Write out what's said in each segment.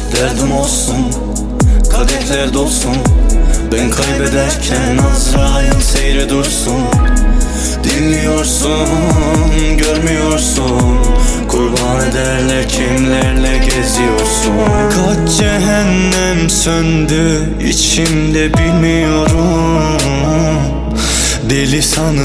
Derdim olsun, kadehler dolsun. Ben kaybederken Azrail seyre dursun. Dinliyorsun, görmüyorsun. Kurban ederler kimlerle geziyorsun. Kaç cehennem söndü içimde bilmiyorum. Deli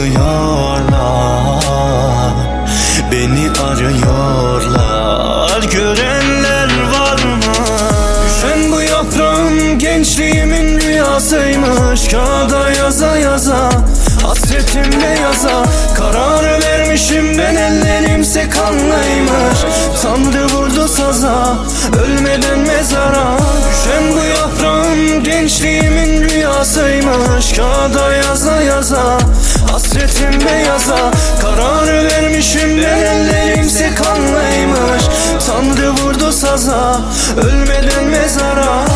sanıyorlar, beni arıyorlar. Görenler var mı? Düşen bu yaprağım gençliğimin rüyasıymış. Kağıda yaza yaza, hasretimle yaza. Karar vermişim ben, ellerimse kanlıymış. Tanrı vurdu saza, ölmeden mezara. Düşen bu yaprağım gençliğimin rüyasıymış. Kağıda yaza yaza, hasretimle yaza. Karar vermişim ben, ellerimse kanlıymış. Tanrı vurdu saza, ölmeden mezara.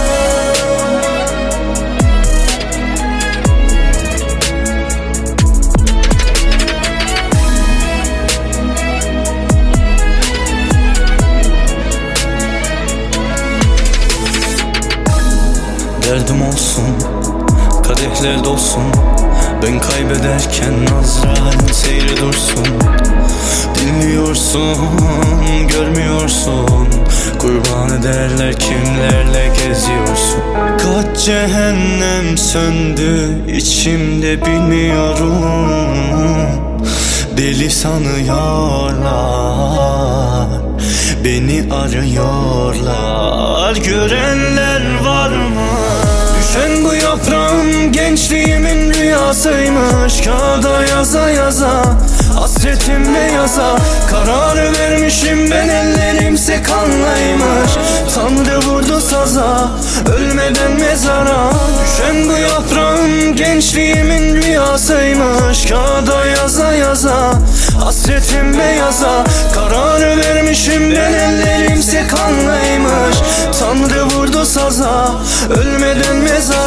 Derdim olsun, kadehler dolsun. Ben kaybederken Azrail seyre dursun. Dinliyorsun, görmüyorsun. Kurban ederler kimlerle geziyorsun. Kaç cehennem söndü içimde bilmiyorum. Deli sanıyorlar, beni arıyorlar. Görenler var mı? Düşen bu yaprağım gençliğimin rüyasıymış. Kağıda yaza yaza, hasretimle yaza. Karar vermişim ben, ellerimse kanlıymış. Tanrı vurdu saza, ölmeden mezara. Düşen bu yaprağım gençliğimin rüyasıymış. Kağıda yaza yaza, hasretimle yaza. Karar vermişim ben, ellerimse kanlıymış. Tanrı vurdu saza, ölmeden mezara.